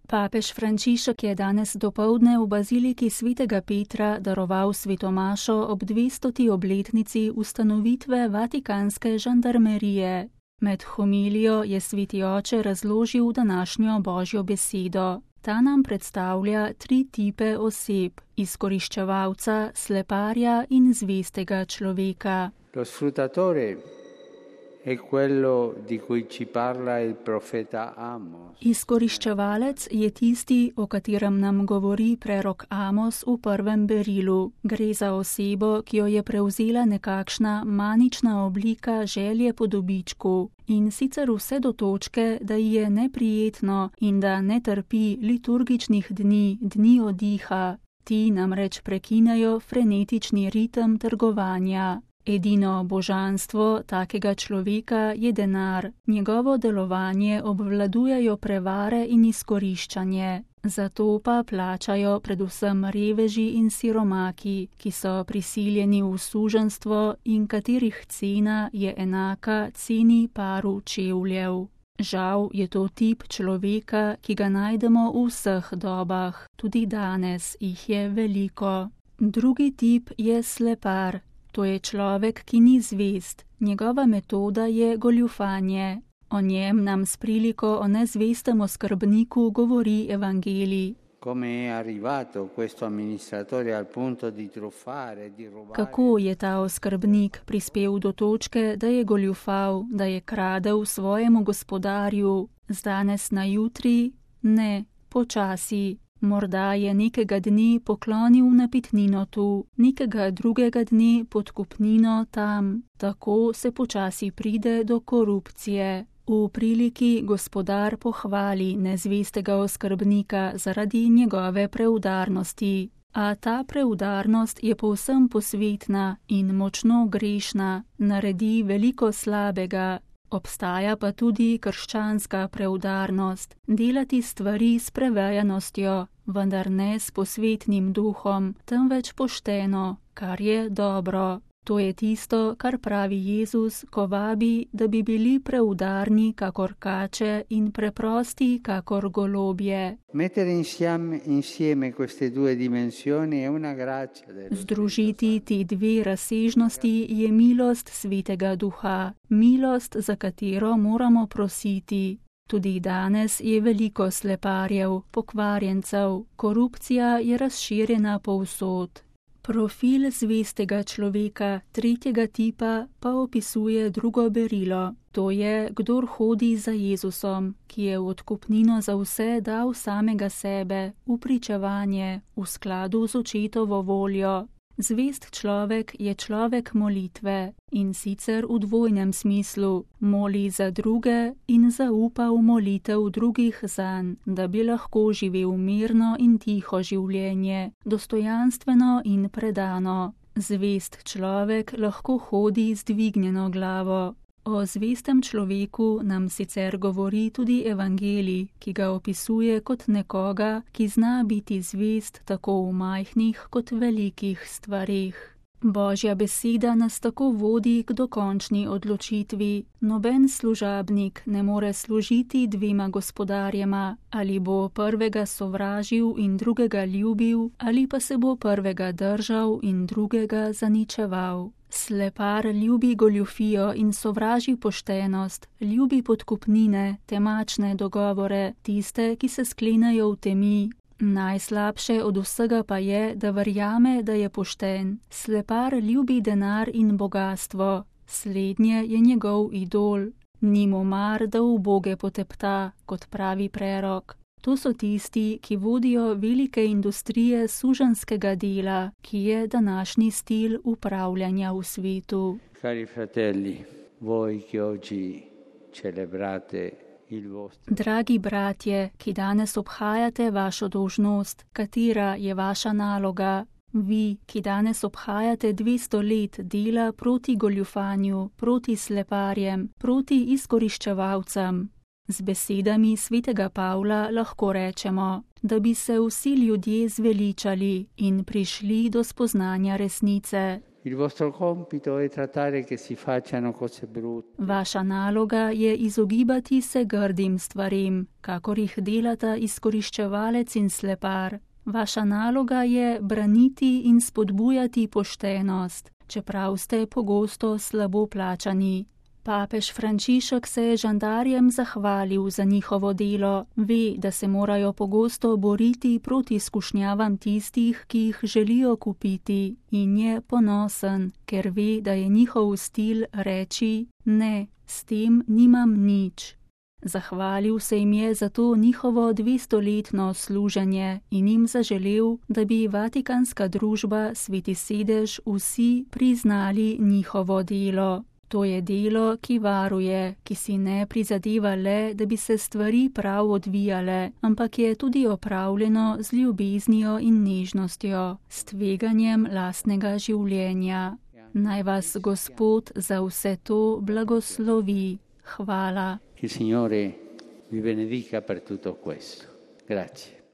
Papež Frančišek je danes dopoldne v baziliki svetega Petra daroval svetomašo ob 200. obletnici ustanovitve Vatikanske žandarmerije. Med homilijo je sveti oče razložil današnjo Božjo besedo. Ta nam predstavlja 3 tipe oseb: izkoriščevalca, sleparja in zvestega človeka. Lo sfruttatore è quello di cui ci parla il profeta Amos. Izkoriščevalec je tisti, o katerem nam govori prerok Amos v 1. berilu. Gre za osebo, ki jo je prevzela nekakšna manična oblika želje po dobičku. In sicer vse do točke, da ji je neprijetno in da ne trpi liturgičnih dni oddiha. Ti namreč prekinejo frenetični ritem trgovanja. Edino božanstvo takega človeka je denar. Njegovo delovanje obvladujejo prevare in izkoriščanje. Zato pa plačajo predvsem reveži in siromaki, ki so prisiljeni v suženjstvo in katerih cena je enaka ceni paru čevljev. Žal je to tip človeka, ki ga najdemo v vseh dobah. Tudi danes jih je veliko. Drugi tip je slepar. To je človek, ki ni zvest. Njegova metoda je goljufanje. O njem nam s priliko o nezvestem oskrbniku govori evangelij. Kako je ta oskrbnik prispel do točke, da je goljufal, da je kradel svojemu gospodarju, z danes na jutri? Ne, počasi. Morda je nekega dne poklonil napitnino tu, nekega drugega dne podkupnino tam. Tako se počasi pride do korupcije. V priliki gospodar pohvali nezvestega oskrbnika zaradi njegove preudarnosti. A ta preudarnost je povsem posvetna in močno grešna, naredi veliko slabega. Obstaja pa tudi krščanska preudarnost, delati stvari s prevejanostjo, vendar ne s posvetnim duhom, temveč pošteno, kar je dobro. To je tisto, kar pravi Jezus, ko vabi, da bi bili preudarni kakor kače in preprosti kakor golobje. Združiti ti 2 razsežnosti je milost Svetega Duha, milost, za katero moramo prositi. Tudi danes je veliko sleparjev, pokvarjencev, korupcija je razširjena povsod. Profil zvestega človeka 3. tipa pa opisuje drugo berilo. To je, kdor hodi za Jezusom, ki je v odkupnino za vse dal samega sebe, v pričevanje, v skladu z očetovo voljo. Zvest človek je človek molitve, in sicer v dvojnem smislu. Moli za druge in zaupa v molitev drugih zanj, da bi lahko živel mirno in tiho življenje, dostojanstveno in predano. Zvest človek lahko hodi z dvignjeno glavo. O zvestem človeku nam sicer govori tudi evangelij, ki ga opisuje kot nekoga, ki zna biti zvest tako v majhnih kot velikih stvareh. Božja beseda nas tako vodi k dokončni odločitvi. Noben služabnik ne more služiti 2 gospodarjema, ali bo prvega sovražil in drugega ljubil, ali pa se bo prvega držal in drugega zaničeval. Slepar ljubi goljufijo in sovraži poštenost, ljubi podkupnine, temačne dogovore, tiste, ki se sklenejo v temi. Najslabše od vsega pa je, da verjame, da je pošten. Slepar ljubi denar in bogastvo. Slednje je njegov idol. Ni mu mar, da uboge potepta, kot pravi prerok. To so tisti, ki vodijo velike industrije suženjskega dela, ki je današnji stil upravljanja v svetu. Cari fratelli, voi che oggi celebrate Dragi bratje, ki danes obhajate vašo dolžnost, katera je vaša naloga? Vi, ki danes obhajate 200 let dela proti goljufanju, proti sleparjem, proti izkoriščevalcem. Z besedami svetega Pavla lahko rečemo, da bi se vsi ljudje zveličali in prišli do spoznanja resnice. Il vostro compito è trattare che si facciano cose brutte. Vaša naloga je izogibati se grdim stvarim, kakor jih delata izkoriščevalec in slepar. Vaša naloga je braniti in spodbujati poštenost, čeprav ste pogosto slabo plačani. Papež Frančišek se je žandarjem zahvalil za njihovo delo, ve, da se morajo pogosto boriti proti skušnjavam tistih, ki jih želijo kupiti, in je ponosen, ker ve, da je njihov stil reči: ne, s tem nimam nič. Zahvalil se jim je za to njihovo 200-letno služenje in jim zaželel, da bi Vatikanska družba, Sveti sedež, vsi priznali njihovo delo. To je delo, ki varuje, ki si ne prizadeva le, da bi se stvari prav odvijale, ampak je tudi opravljeno z ljubeznijo in nežnostjo, s tveganjem lastnega življenja. Naj vas Gospod za vse to blagoslovi. Hvala. Che il Signore vi benedica per tutto questo. Grazie.